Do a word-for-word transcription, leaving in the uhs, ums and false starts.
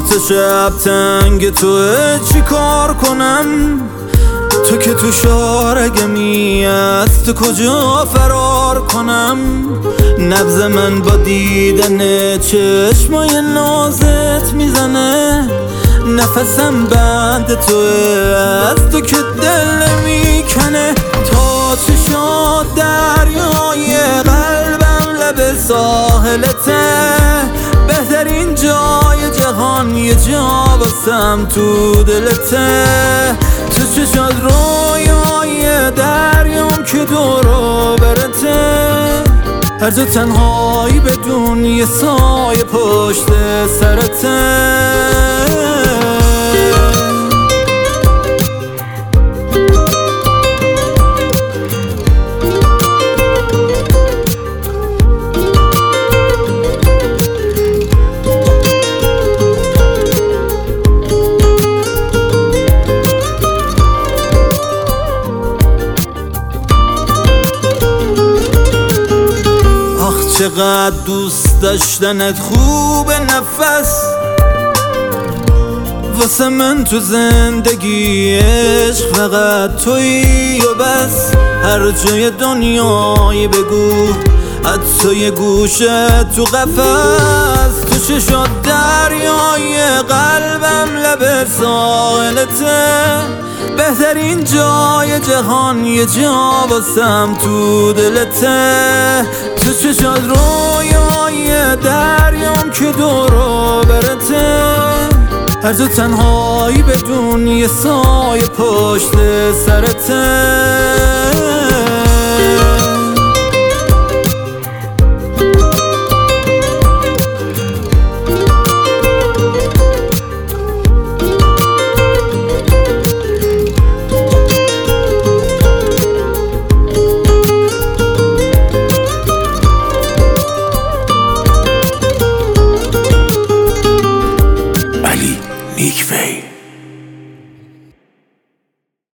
تا شب تنگ توه چی کار کنم؟ تو که تو شارگمی از تو کجا فرار کنم؟ نبض من با دیدن چشمای نازت میزنه، نفسم بند توه از تو که دل میکنه. تا چه شد دریای قلبم لب ساحلته، بهترین جای جهان یه جا واسم تو دلته. تو چه شد رویای دریام که دورو برته، هر جا تنهایی بدون یه سایه پشت سرته. چقدر دوست داشتنت خوب نفس، واسه من تو زندگی عشق فقط تویی و بس. هر جای دنیایی بگو حتی یه گوشه تو قفس. تو چه شد دریای قلبم لب ساحلته، بهترین جای جهان یه جا واسم تو دلته. تو چه شد رویای دریام که دورو برته، هر جا تنهایی بدون یه سایه پشت سرته.